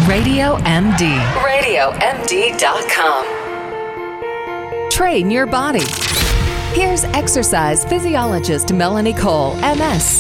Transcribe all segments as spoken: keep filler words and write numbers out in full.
Radio M D. radio M D dot com. Train your body. Here's exercise physiologist Melanie Cole, M S.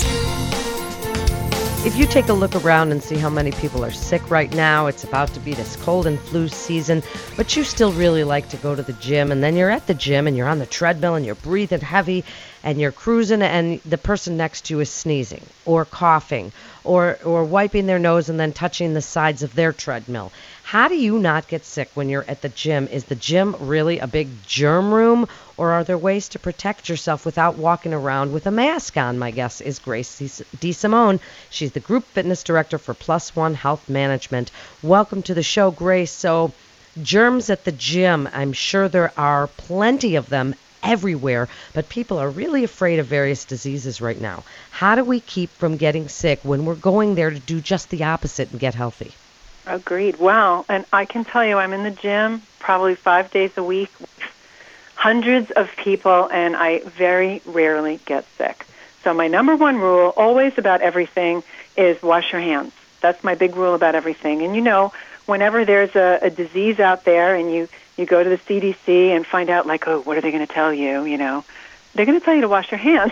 If you take a look around and see how many people are sick right now, it's about to be this cold and flu season, but you still really like to go to the gym, and then you're at the gym and you're on the treadmill and you're breathing heavy and you're cruising and the person next to you is sneezing or coughing or, or wiping their nose and then touching the sides of their treadmill. How do you not get sick when you're at the gym? Is the gym really a big germ room, or are there ways to protect yourself without walking around with a mask on? My guest is Grace DeSimone. She's the Group Fitness Director for Plus One Health Management. Welcome to the show, Grace. So, germs at the gym, I'm sure there are plenty of them everywhere, but people are really afraid of various diseases right now. How do we keep from getting sick when we're going there to do just the opposite and get healthy? Agreed. Wow. And I can tell you, I'm in the gym probably five days a week, hundreds of people, and I very rarely get sick. So my number one rule, always about everything, is wash your hands. That's my big rule about everything. And you know, whenever there's a, a disease out there and you, you go to the C D C and find out, like, oh, what are they going to tell you, you know, they're going to tell you to wash your hands.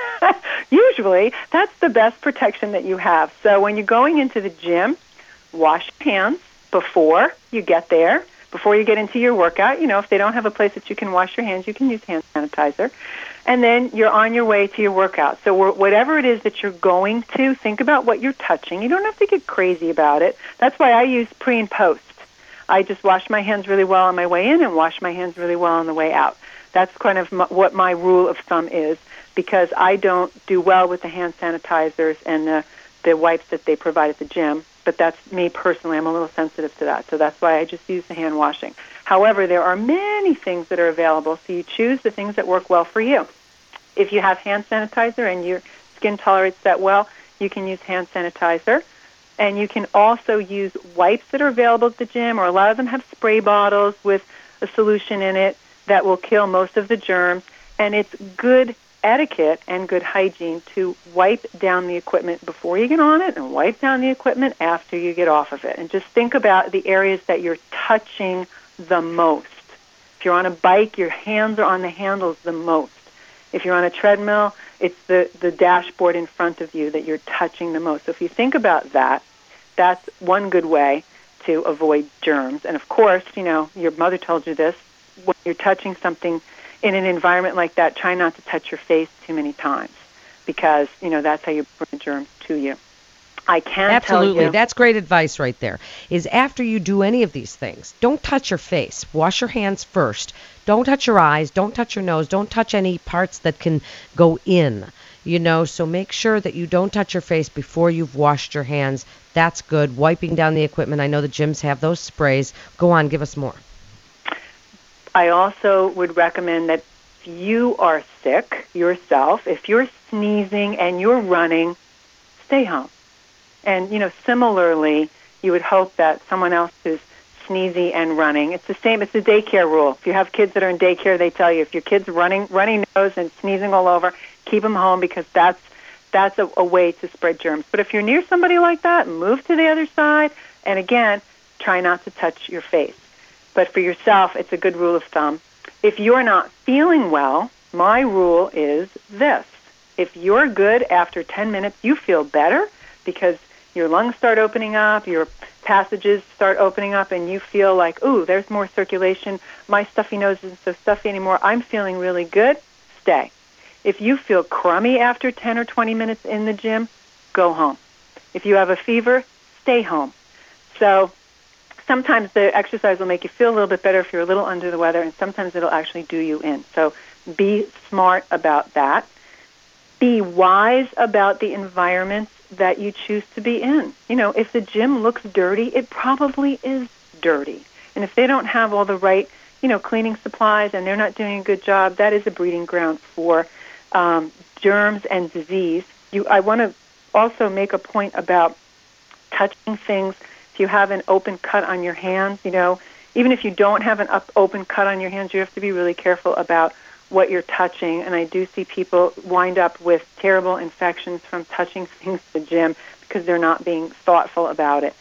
Usually, that's the best protection that you have. So when you're going into the gym, wash your hands before you get there, before you get into your workout. You know, if they don't have a place that you can wash your hands, you can use hand sanitizer. And then you're on your way to your workout. So whatever it is that you're going to, think about what you're touching. You don't have to get crazy about it. That's why I use pre and post. I just wash my hands really well on my way in and wash my hands really well on the way out. That's kind of my, what my rule of thumb is, because I don't do well with the hand sanitizers and the, the wipes that they provide at the gym. But that's me personally. I'm a little sensitive to that. So that's why I just use the hand washing. However, there are many things that are available, so you choose the things that work well for you. If you have hand sanitizer and your skin tolerates that well, you can use hand sanitizer. And you can also use wipes that are available at the gym, or a lot of them have spray bottles with a solution in it that will kill most of the germs. And it's good etiquette and good hygiene to wipe down the equipment before you get on it and wipe down the equipment after you get off of it. And just think about the areas that you're touching the most. If you're on a bike, your hands are on the handles the most. If you're on a treadmill, it's the, the dashboard in front of you that you're touching the most. So if you think about that, that's one good way to avoid germs. And of course, you know, your mother told you this, when you're touching something in an environment like that, try not to touch your face too many times, because, you know, that's how you bring germs to you. I can Absolutely. tell you. That's great advice right there, is after you do any of these things, don't touch your face. Wash your hands first. Don't touch your eyes. Don't touch your nose. Don't touch any parts that can go in, you know, so make sure that you don't touch your face before you've washed your hands. That's good. Wiping down the equipment. I know the gyms have those sprays. Go on, give us more. I also would recommend that if you are sick yourself, if you're sneezing and you're running, stay home. And, you know, similarly, you would hope that someone else who's sneezy and running, it's the same, it's the daycare rule. If you have kids that are in daycare, they tell you if your kid's running, running nose and sneezing all over, keep them home, because that's that's a, a way to spread germs. But if you're near somebody like that, move to the other side, and again, try not to touch your face. But for yourself, it's a good rule of thumb. If you're not feeling well, my rule is this. If you're good after ten minutes, you feel better because your lungs start opening up, your passages start opening up, and you feel like, ooh, there's more circulation. My stuffy nose isn't so stuffy anymore. I'm feeling really good. Stay. If you feel crummy after ten or twenty minutes in the gym, go home. If you have a fever, stay home. So sometimes the exercise will make you feel a little bit better if you're a little under the weather, and sometimes it'll actually do you in. So be smart about that. Be wise about the environments that you choose to be in. You know, if the gym looks dirty, it probably is dirty. And if they don't have all the right, you know, cleaning supplies and they're not doing a good job, that is a breeding ground for um, germs and disease. You, I want to also make a point about touching things. If you have an open cut on your hands, you know, even if you don't have an up, open cut on your hands, you have to be really careful about what you're touching. And I do see people wind up with terrible infections from touching things at the gym because they're not being thoughtful about it.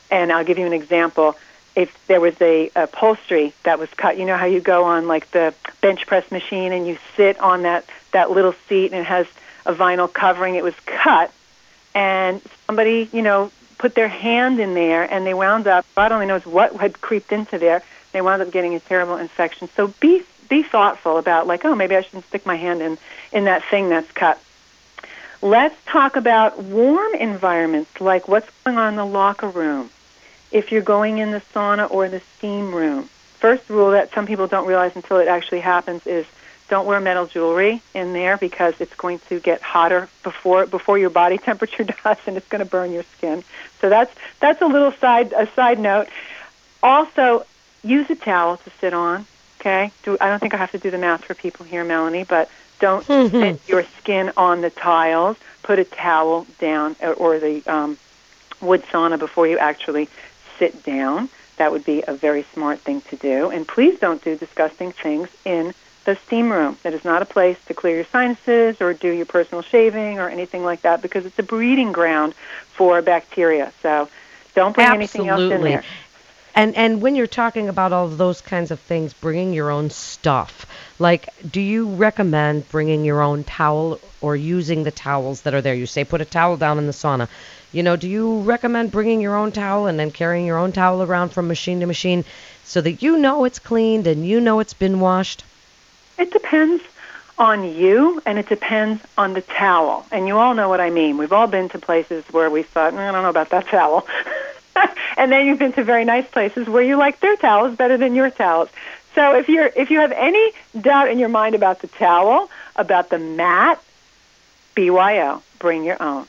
And I'll give you an example. If there was a upholstery that was cut, you know how you go on like the bench press machine and you sit on that, that little seat and it has a vinyl covering. It was cut, and somebody, you know, put their hand in there, and they wound up, God only knows what had creeped into there, they wound up getting a terrible infection. So be be thoughtful about, like, oh, maybe I shouldn't stick my hand in, in that thing that's cut. Let's talk about warm environments, like what's going on in the locker room. If you're going in the sauna or the steam room, first rule that some people don't realize until it actually happens is don't wear metal jewelry in there, because it's going to get hotter before before your body temperature does, and it's going to burn your skin. So that's that's a little side a side note. Also, use a towel to sit on. Okay, do, I don't think I have to do the math for people here, Melanie, but don't sit your skin on the tiles. Put a towel down, or, or the um, wood sauna before you actually sit down. That would be a very smart thing to do. And please don't do disgusting things in the steam room. That is not a place to clear your sinuses or do your personal shaving or anything like that, because it's a breeding ground for bacteria. So don't bring Absolutely. anything else in there. And and when you're talking about all of those kinds of things, bringing your own stuff, like, do you recommend bringing your own towel or using the towels that are there? You say put a towel down in the sauna. You know, do you recommend bringing your own towel and then carrying your own towel around from machine to machine so that you know it's cleaned and you know it's been washed? It depends on you, and it depends on the towel. And you all know what I mean. We've all been to places where we thought, mm, I don't know about that towel. And then you've been to very nice places where you like their towels better than your towels. So if you're if you have any doubt in your mind about the towel, about the mat, B Y O, bring your own.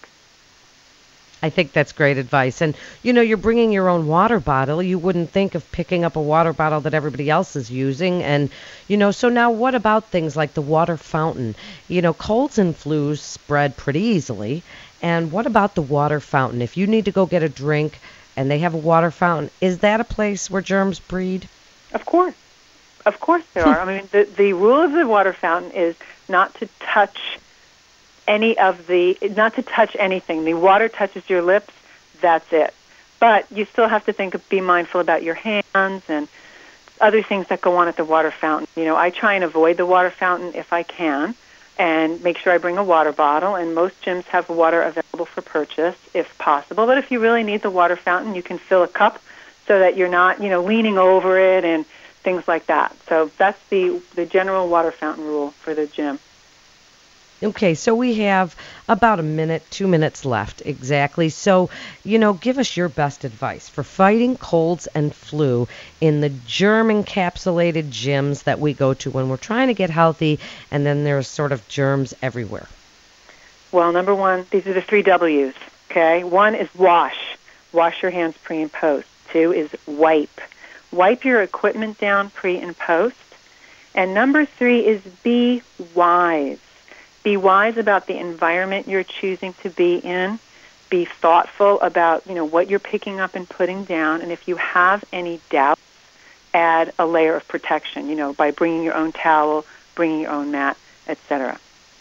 I think that's great advice. And, you know, you're bringing your own water bottle. You wouldn't think of picking up a water bottle that everybody else is using. And, you know, so now what about things like the water fountain? You know, colds and flus spread pretty easily. And what about the water fountain? If you need to go get a drink and they have a water fountain, is that a place where germs breed? Of course. Of course there are. I mean, the, the rule of the water fountain is not to touch any of the, not to touch anything. The water touches your lips, that's it. But you still have to think of, be mindful about your hands and other things that go on at the water fountain. You know, I try and avoid the water fountain if I can, and make sure I bring a water bottle. And most gyms have water available for purchase if possible. But if you really need the water fountain, you can fill a cup so that you're not, you know, leaning over it and things like that. So that's the, the general water fountain rule for the gym. Okay, so we have about a minute, two minutes left, exactly. So, you know, give us your best advice for fighting colds and flu in the germ-encapsulated gyms that we go to when we're trying to get healthy, and then there's sort of germs everywhere. Well, number one, these are the three W's, okay? One is wash. Wash your hands pre and post. Two is wipe. Wipe your equipment down pre and post. And number three is be wise. Be wise about the environment you're choosing to be in. Be thoughtful about, you know, what you're picking up and putting down. And if you have any doubts, add a layer of protection, you know, by bringing your own towel, bringing your own mat, et cetera.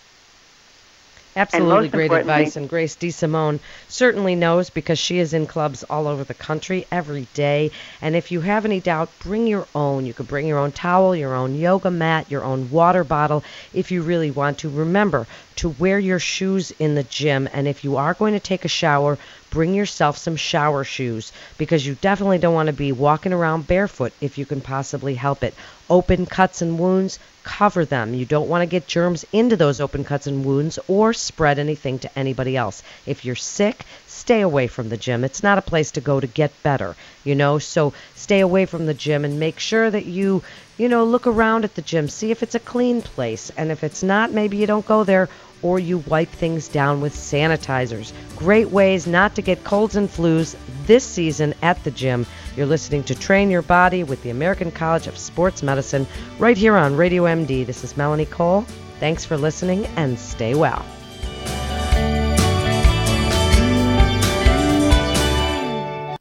Absolutely great advice. And Grace DeSimone certainly knows, because she is in clubs all over the country every day. And if you have any doubt, bring your own. You could bring your own towel, your own yoga mat, your own water bottle if you really want to. Remember to wear your shoes in the gym. And if you are going to take a shower, bring yourself some shower shoes, because you definitely don't want to be walking around barefoot if you can possibly help it. Open cuts and wounds, cover them. You don't want to get germs into those open cuts and wounds or spread anything to anybody else. If you're sick, stay away from the gym. It's not a place to go to get better, you know, so stay away from the gym and make sure that you, you know, look around at the gym, see if it's a clean place. And if it's not, maybe you don't go there, or you wipe things down with sanitizers. Great ways not to get colds and flus this season at the gym. You're listening to Train Your Body with the American College of Sports Medicine right here on Radio M D. This is Melanie Cole. Thanks for listening, and stay well.